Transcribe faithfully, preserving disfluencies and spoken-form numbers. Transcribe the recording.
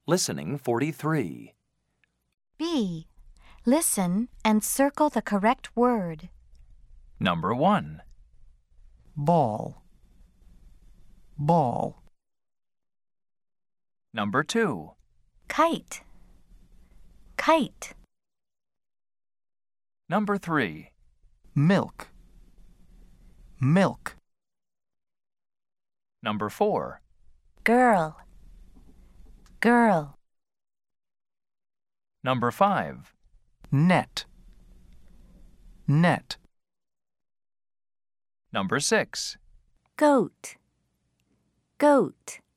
Listening forty-three. B. Listen and circle the correct word. Number one. Ball. Ball. Number two. Kite. Kite. Number three. Milk. Milk. Number four. Girl. Girl. Number five. Net. Net. Number six. Goat. Goat.